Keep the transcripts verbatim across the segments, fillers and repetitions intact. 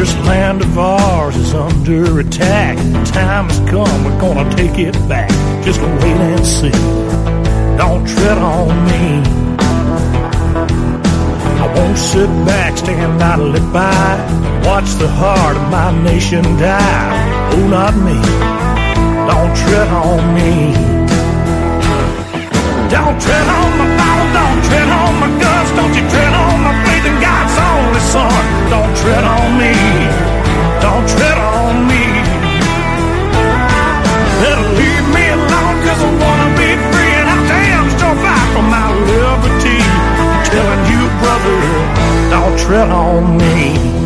This land of ours is under attack. The time has come, we're gonna take it back. Just wait and see. Don't tread on me. I won't sit back, stand idly by, watch the heart of my nation die. Oh, not me. Don't tread on me. Don't tread on my Bible, don't tread on my guns, don't you tread on my faith in God's only Son. Don't tread on me, don't tread on me. Better leave me alone, cause I wanna be free, and I damn sure fight for my liberty. I'm telling you, brother, don't tread on me.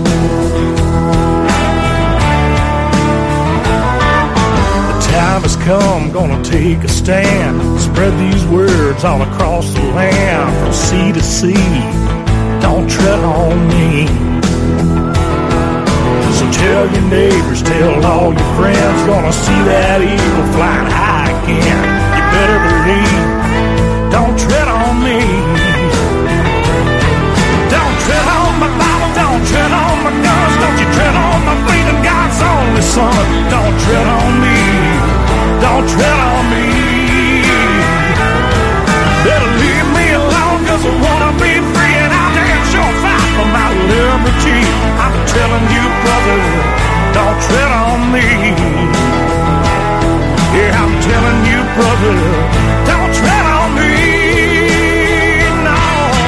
Time has come, gonna take a stand. Spread these words all across the land, from sea to sea. Don't tread on me. So tell your neighbors, tell all your friends, gonna see that eagle flying high again. You better believe, don't tread on me. Don't tread on my Bible, don't tread on my guns, don't you tread on my faith in God's only Son. Don't tread on me. Don't tread on me. Better leave me alone, cause I wanna be free, and I'll damn sure fight for my liberty. I'm telling you, brother, don't tread on me. Yeah, I'm telling you, brother, don't tread on me. No.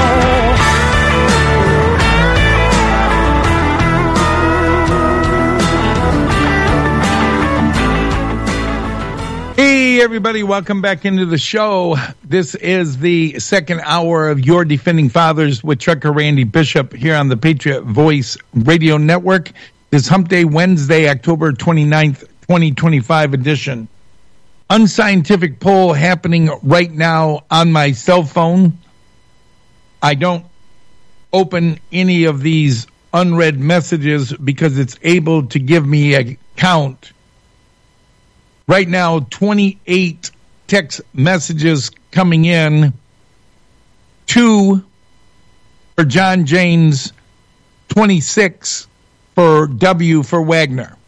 Hey, everybody, welcome back into the show. This is the second hour of Your Defending Fathers with Trucker Randy Bishop here on the Patriot Voice Radio Network. This Hump Day Wednesday, October twenty-ninth, twenty twenty-five edition. Unscientific poll happening right now on my cell phone. I don't open any of these unread messages because it's able to give me a count. Right now, twenty-eight text messages coming in. Two for John James, twenty-six for W for Wagner.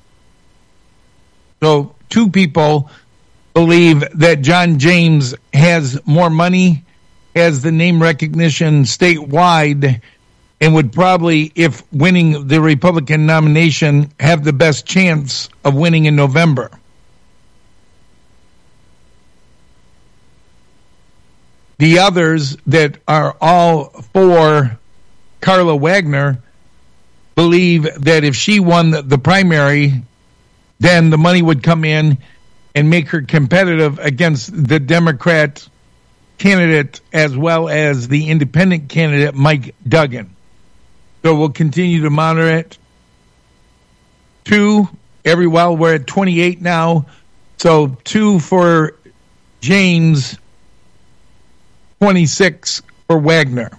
So two people believe that John James has more money, has the name recognition statewide, and would probably, if winning the Republican nomination, have the best chance of winning in November. The others that are all for Carla Wagner believe that if she won the, the primary, then the money would come in and make her competitive against the Democrat candidate as well as the independent candidate, Mike Duggan. So we'll continue to monitor it. Two, every while we're at twenty-eight now. So two for James, twenty-six for Wagner.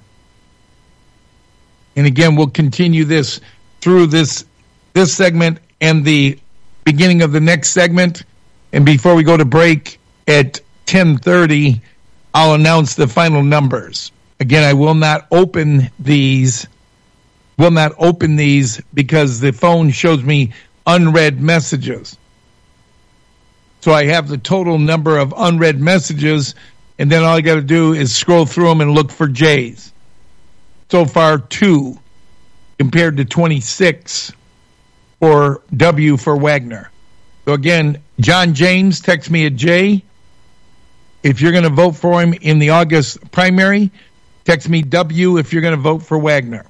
And again, we'll continue this through this this segment and the beginning of the next segment. And before we go to break at ten thirty, I'll announce the final numbers. Again, I will not open these, will not open these because the phone shows me unread messages. So I have the total number of unread messages, and then all I got to do is scroll through them and look for J's. So far, two compared to twenty-six for W for Wagner. So again, John James, text me at J. If you're going to vote for him in the August primary, text me W if you're going to vote for Wagner.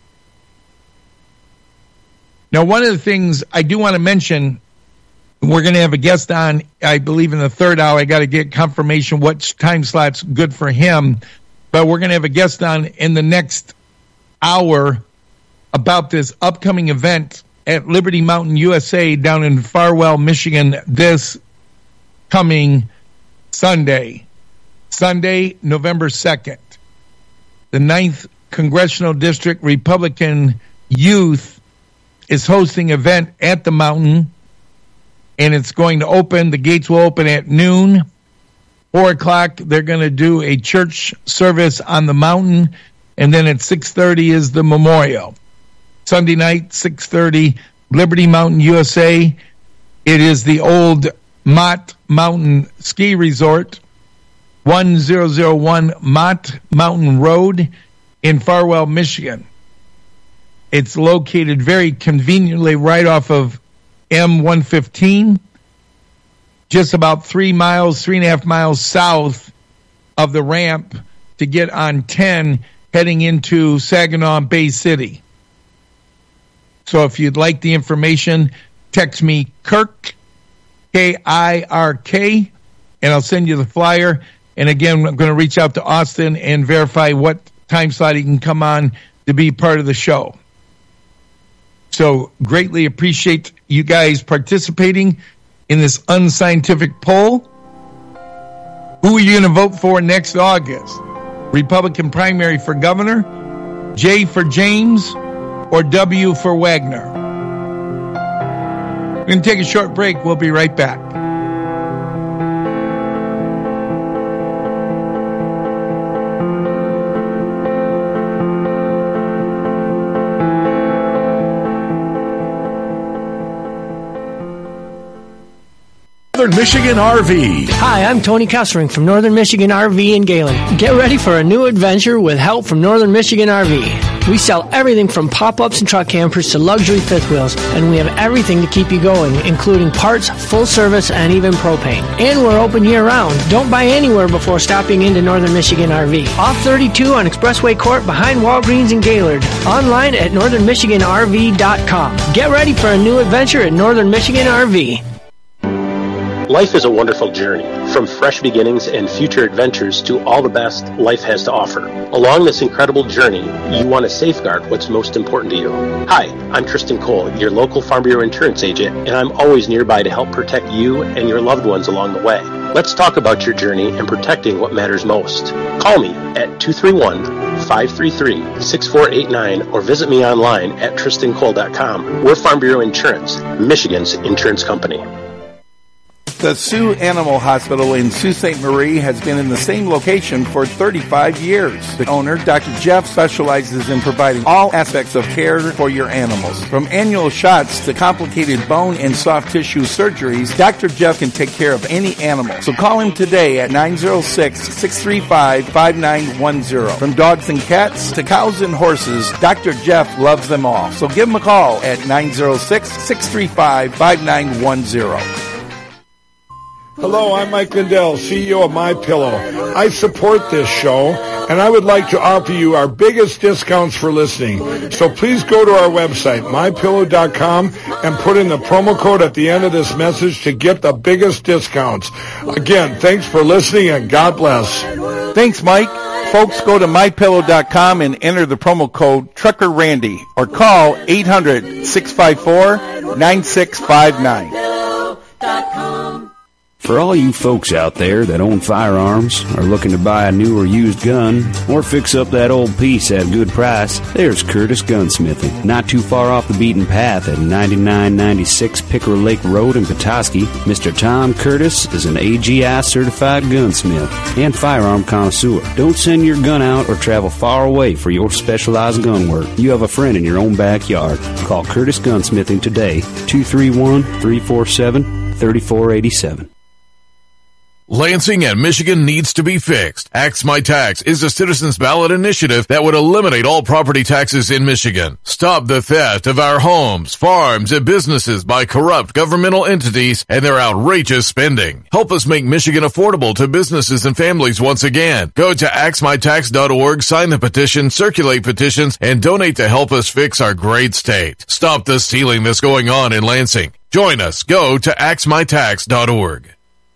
Now, one of the things I do want to mention, we're going to have a guest on, I believe, in the third hour. I got to get confirmation what time slot's good for him. But we're going to have a guest on in the next hour about this upcoming event at Liberty Mountain U S A down in Farwell, Michigan, this coming Sunday. Sunday, November second. The ninth Congressional District Republican Youth is hosting an event at the mountain, and it's going to open, the gates will open at noon. Four o'clock, they're going to do a church service on the mountain, and then at six thirty is the memorial. Sunday night, six thirty, Liberty Mountain, U S A. It is the old Mott Mountain Ski Resort, one thousand one Mott Mountain Road in Farwell, Michigan. It's located very conveniently right off of M one fifteen, just about three miles, three and a half miles south of the ramp to get on ten heading into Saginaw Bay City. So if you'd like the information, text me Kirk, K I R K, and I'll send you the flyer. And again, I'm going to reach out to Austin and verify what time slot he can come on to be part of the show. So greatly appreciate you guys participating in this unscientific poll. Who are you going to vote for next August? Republican primary for governor, J for James, or W for Wagner? We're going to take a short break. We'll be right back. Northern Michigan R V. Hi, I'm Tony Kessering from Northern Michigan R V in Galen. Get ready for a new adventure with help from Northern Michigan R V. We sell everything from pop-ups and truck campers to luxury fifth wheels, and we have everything to keep you going, including parts, full service, and even propane. And we're open year-round. Don't buy anywhere before stopping into Northern Michigan R V. Off thirty-two on Expressway Court behind Walgreens in Gaylord. Online at northern michigan r v dot com. Get ready for a new adventure at Northern Michigan R V. Life is a wonderful journey, from fresh beginnings and future adventures to all the best life has to offer. Along this incredible journey, you want to safeguard what's most important to you. Hi, I'm Tristan Cole, your local Farm Bureau insurance agent, and I'm always nearby to help protect you and your loved ones along the way. Let's talk about your journey and protecting what matters most. Call me at two three one, five three three, six four eight nine or visit me online at tristan cole dot com. We're Farm Bureau Insurance, Michigan's insurance company. The Sioux Animal Hospital in Sault Ste. Marie has been in the same location for thirty-five years. The owner, Doctor Jeff, specializes in providing all aspects of care for your animals. From annual shots to complicated bone and soft tissue surgeries, Doctor Jeff can take care of any animal. So call him today at nine oh six, six three five, five nine one oh. From dogs and cats to cows and horses, Doctor Jeff loves them all. So give him a call at nine oh six, six three five, five nine one oh. Hello, I'm Mike Lindell, C E O of MyPillow. I support this show, and I would like to offer you our biggest discounts for listening. So please go to our website, my pillow dot com, and put in the promo code at the end of this message to get the biggest discounts. Again, thanks for listening, and God bless. Thanks, Mike. Folks, go to my pillow dot com and enter the promo code Trucker Randy, or call eight hundred, six five four, nine six five nine. For all you folks out there that own firearms, are looking to buy a new or used gun, or fix up that old piece at a good price, there's Curtis Gunsmithing. Not too far off the beaten path at ninety-nine ninety-six Picker Lake Road in Petoskey, Mister Tom Curtis is an A G I certified gunsmith and firearm connoisseur. Don't send your gun out or travel far away for your specialized gun work. You have a friend in your own backyard. Call Curtis Gunsmithing today, two three one, three four seven, three four eight seven. Lansing and Michigan needs to be fixed. Axe My Tax is a citizens ballot initiative that would eliminate all property taxes in Michigan. Stop the theft of our homes, farms, and businesses by corrupt governmental entities and their outrageous spending. Help us make Michigan affordable to businesses and families once again. Go to axe my tax dot org, sign the petition, circulate petitions, and donate to help us fix our great state. Stop the stealing that's going on in Lansing. Join us. Go to axe my tax dot org.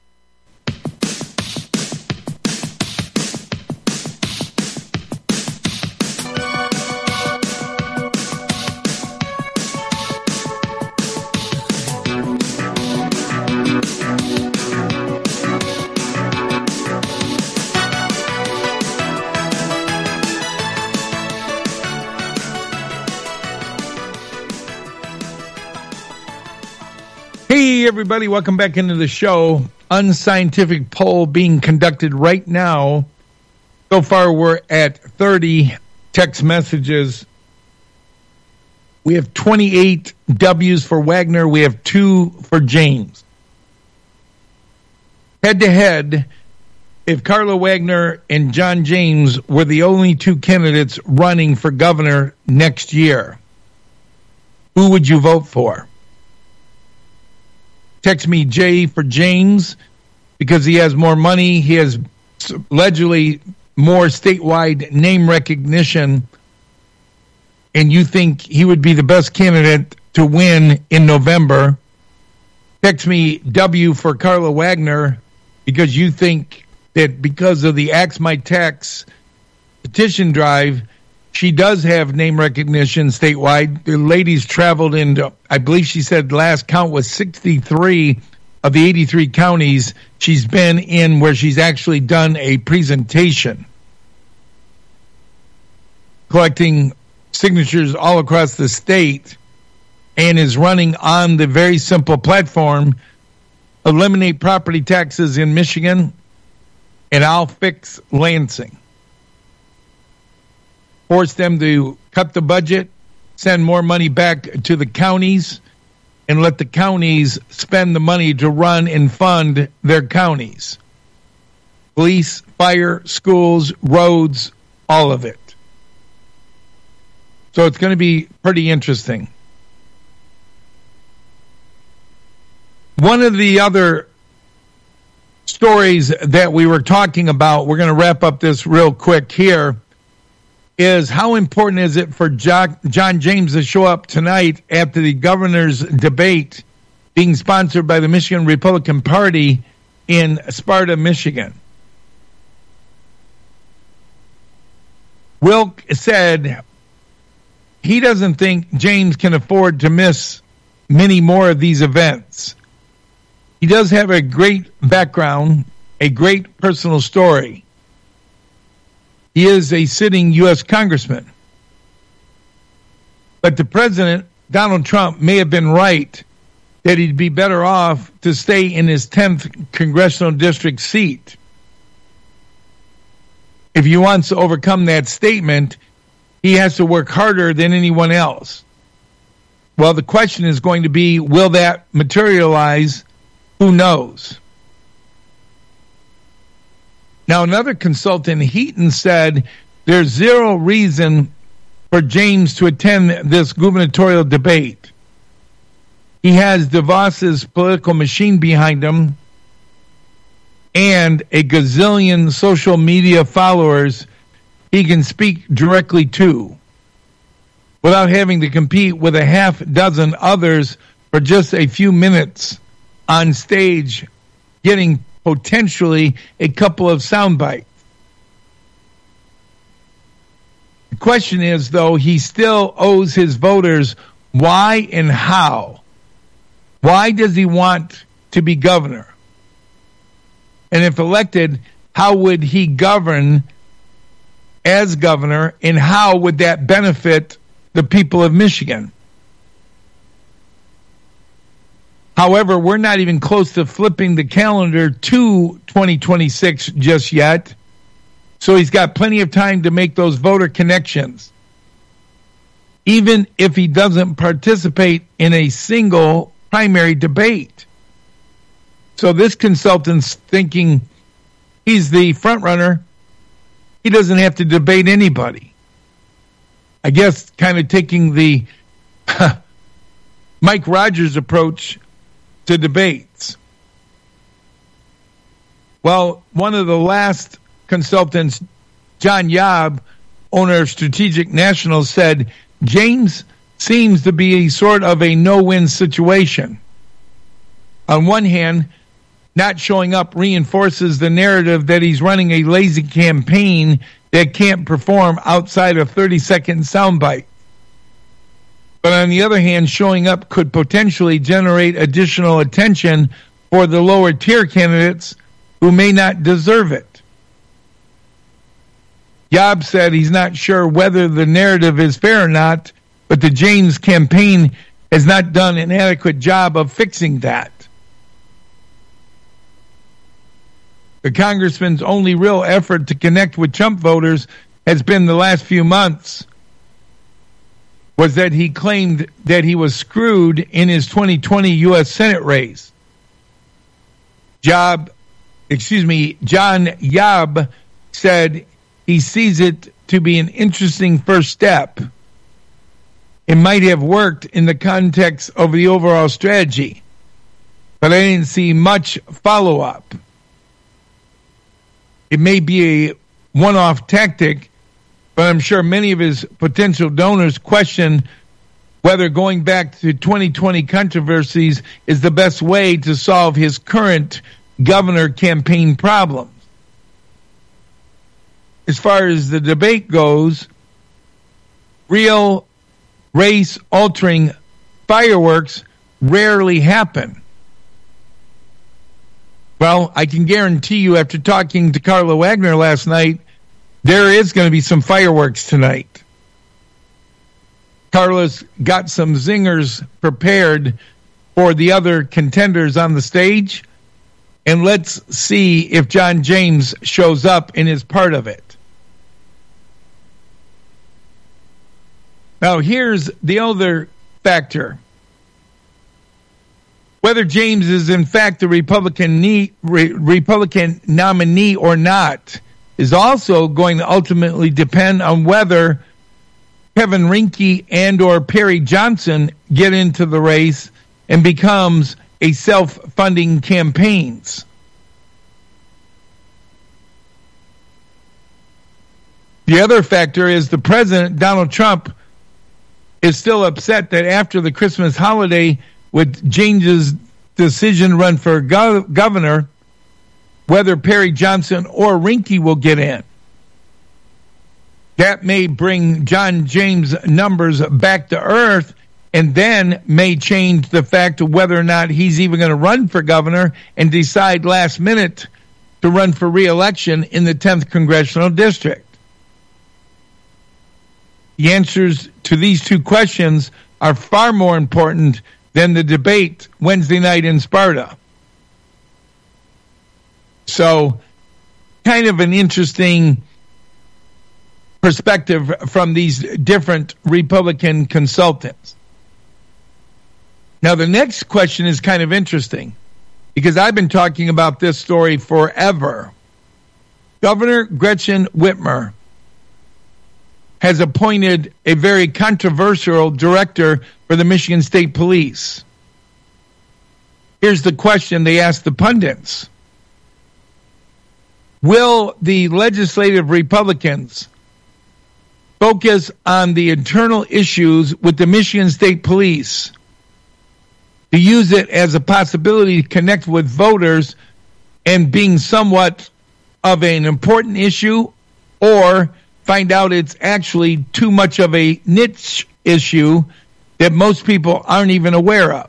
Hey, everybody, welcome back into the show. Unscientific poll being conducted right now. So far, we're at thirty text messages. We have twenty-eight W's for Wagner. We have two for James. Head to head, if Carla Wagner and John James were the only two candidates running for governor next year, who would you vote for? Text me J for James because he has more money. He has allegedly more statewide name recognition, and you think he would be the best candidate to win in November. Text me W for Carla Wagner because you think that because of the Axe My Tax petition drive, she does have name recognition statewide. The ladies traveled in, I believe she said last count was sixty-three of the eighty-three counties she's been in where she's actually done a presentation, collecting signatures all across the state, and is running on the very simple platform, eliminate property taxes in Michigan, and I'll fix Lansing. Force them to cut the budget, send more money back to the counties, and let the counties spend the money to run and fund their counties. Police, fire, schools, roads, all of it. So it's going to be pretty interesting. One of the other stories that we were talking about, we're going to wrap up this real quick here, is how important is it for John James to show up tonight after the governor's debate being sponsored by the Michigan Republican Party in Sparta, Michigan. Wilk said he doesn't think James can afford to miss many more of these events. He does have a great background, a great personal story. He is a sitting U S congressman. But the president, Donald Trump, may have been right that he'd be better off to stay in his tenth congressional district seat. If he wants to overcome that statement, he has to work harder than anyone else. Well, the question is going to be, will that materialize? Who knows? Now, another consultant, Heaton, said there's zero reason for James to attend this gubernatorial debate. He has DeVos's political machine behind him and a gazillion social media followers he can speak directly to without having to compete with a half dozen others for just a few minutes on stage, getting potentially a couple of sound bites. The question is, though, he still owes his voters why and how. Why does he want to be governor? And if elected, how would he govern as governor, and how would that benefit the people of Michigan? However, we're not even close to flipping the calendar to twenty twenty-six just yet. So he's got plenty of time to make those voter connections. Even if he doesn't participate in a single primary debate. So this consultant's thinking he's the front runner. He doesn't have to debate anybody. I guess kind of taking the Mike Rogers approach to debates. Well, one of the last consultants, John Yob, owner of Strategic National, said James seems to be a sort of a no-win situation. On one hand, not showing up reinforces the narrative that he's running a lazy campaign that can't perform outside of thirty-second soundbite. But on the other hand, showing up could potentially generate additional attention for the lower tier candidates who may not deserve it. Yob said he's not sure whether the narrative is fair or not, but the James campaign has not done an adequate job of fixing that. The congressman's only real effort to connect with Trump voters has been the last few months. was that he claimed that he was screwed in his twenty twenty U S Senate race. Job, excuse me, John Yob said he sees it to be an interesting first step. It might have worked in the context of the overall strategy, but I didn't see much follow-up. It may be a one-off tactic, but I'm sure many of his potential donors question whether going back to twenty twenty controversies is the best way to solve his current governor campaign problems. As far as the debate goes, real race-altering fireworks rarely happen. Well, I can guarantee you after talking to Carla Wagner last night, there is going to be some fireworks tonight. Carla's got some zingers prepared for the other contenders on the stage, and let's see if John James shows up and is part of it. Now, here's the other factor. Whether James is in fact the Republican, ne- re- Republican nominee or not is also going to ultimately depend on whether Kevin Rinke and or Perry Johnson get into the race and becomes a self-funding campaigns. The other factor is the president, Donald Trump, is still upset that after the Christmas holiday with James's decision to run for gov- governor, whether Perry Johnson or Rinke will get in. That may bring John James' numbers back to earth and then may change the fact of whether or not he's even going to run for governor and decide last minute to run for re-election in the tenth Congressional District. The answers to these two questions are far more important than the debate Wednesday night in Sparta. So, kind of an interesting perspective from these different Republican consultants. Now, the next question is kind of interesting because I've been talking about this story forever. Governor Gretchen Whitmer has appointed a very controversial director for the Michigan State Police. Here's the question they asked the pundits. Will the legislative Republicans focus on the internal issues with the Michigan State Police to use it as a possibility to connect with voters and being somewhat of an important issue, or find out it's actually too much of a niche issue that most people aren't even aware of?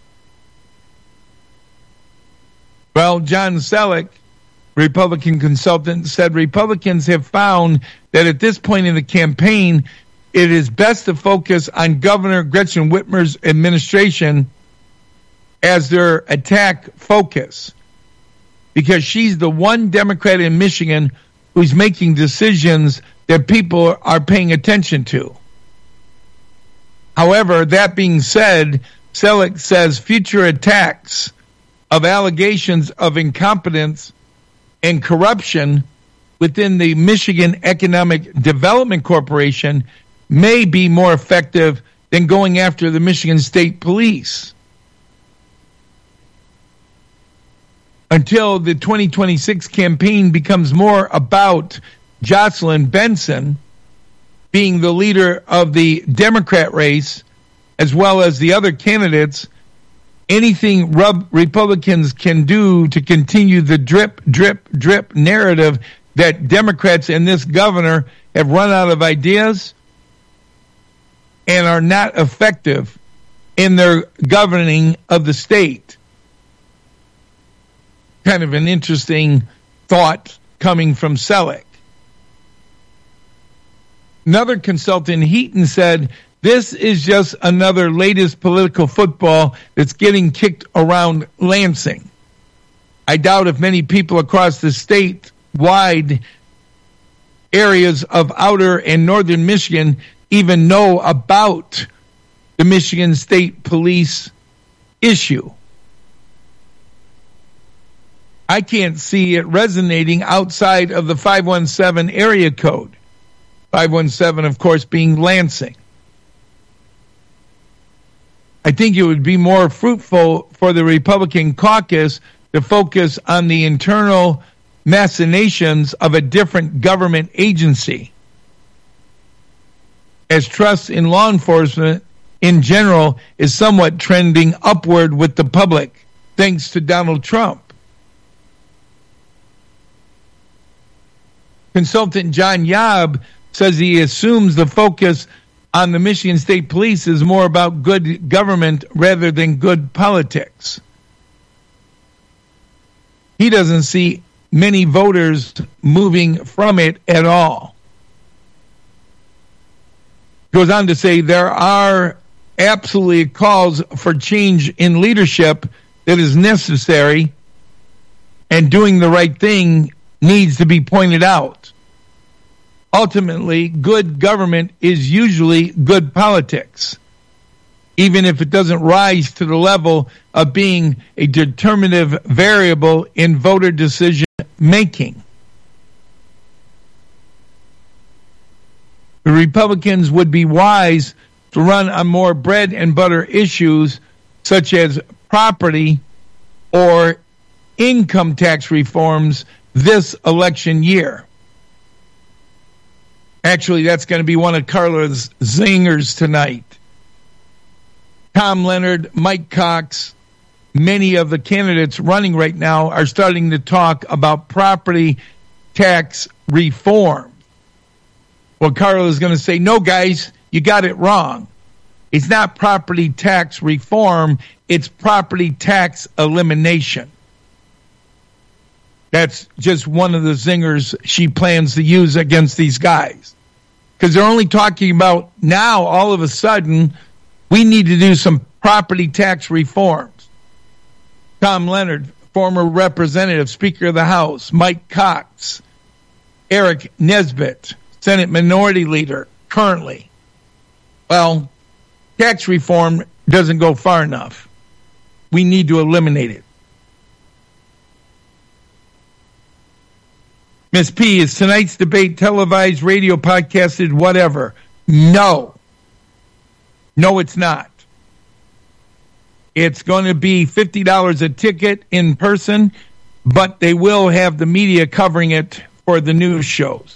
Well, John Selleck, Republican consultant, said Republicans have found that at this point in the campaign, it is best to focus on Governor Gretchen Whitmer's administration as their attack focus, because she's the one Democrat in Michigan who's making decisions that people are paying attention to. However, that being said, Selleck says future attacks of allegations of incompetence and corruption within the Michigan Economic Development Corporation may be more effective than going after the Michigan State Police. Until the twenty twenty-six campaign becomes more about Jocelyn Benson being the leader of the Democrat race, as well as the other candidates, anything Rub- Republicans can do to continue the drip, drip, drip narrative that Democrats and this governor have run out of ideas and are not effective in their governing of the state. Kind of an interesting thought coming from Selleck. Another consultant, Heaton, said, this is just another latest political football that's getting kicked around Lansing. I doubt if many people across the state-wide areas of outer and northern Michigan even know about the Michigan State Police issue. I can't see it resonating outside of the five one seven area code. five one seven, of course, being Lansing. I think it would be more fruitful for the Republican caucus to focus on the internal machinations of a different government agency, as trust in law enforcement in general is somewhat trending upward with the public, thanks to Donald Trump. Consultant John Yob says he assumes the focus on the Michigan State Police is more about good government rather than good politics. He doesn't see many voters moving from it at all. Goes on to say there are absolutely calls for change in leadership that is necessary, and doing the right thing needs to be pointed out. Ultimately, good government is usually good politics, even if it doesn't rise to the level of being a determinative variable in voter decision making. The Republicans would be wise to run on more bread and butter issues such as property or income tax reforms this election year. Actually, that's going to be one of Carla's zingers tonight. Tom Leonard, Mike Cox, many of the candidates running right now are starting to talk about property tax reform. Well, Carla is going to say, no, guys, you got it wrong. It's not property tax reform, it's property tax elimination. That's just one of the zingers she plans to use against these guys. Because they're only talking about now, all of a sudden, we need to do some property tax reforms. Tom Leonard, former representative, Speaker of the House, Mike Cox, Eric Nesbitt, Senate Minority Leader, currently. Well, tax reform doesn't go far enough. We need to eliminate it. Miss P, is tonight's debate televised, radio, podcasted, whatever? No. No, it's not. It's going to be fifty dollars a ticket in person, but they will have the media covering it for the news shows.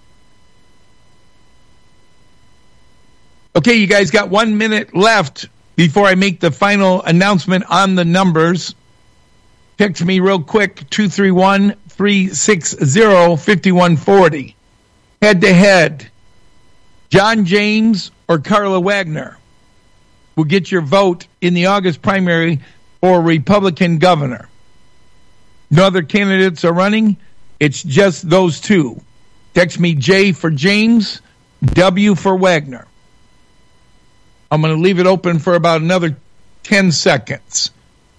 Okay, you guys got one minute left before I make the final announcement on the numbers. Text me real quick, two three one, three six zero, five one four zero. Head to head, John James or Carla Wagner will get your vote in the August primary for Republican governor. No other candidates are running. It's just those two. Text me J for James, W for Wagner. I'm going to leave it open for about another ten seconds.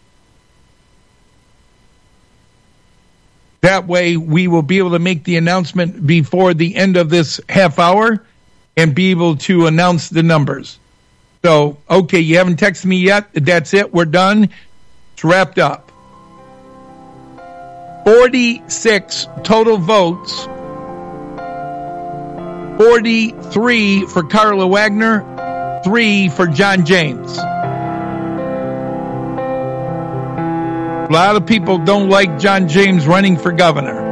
That way we will be able to make the announcement before the end of this half hour and be able to announce the numbers. So, okay, you haven't texted me yet. That's it. We're done. It's wrapped up. forty-six total votes. forty-three for Carla Wagner, three for John James. A lot of people don't like John James running for governor.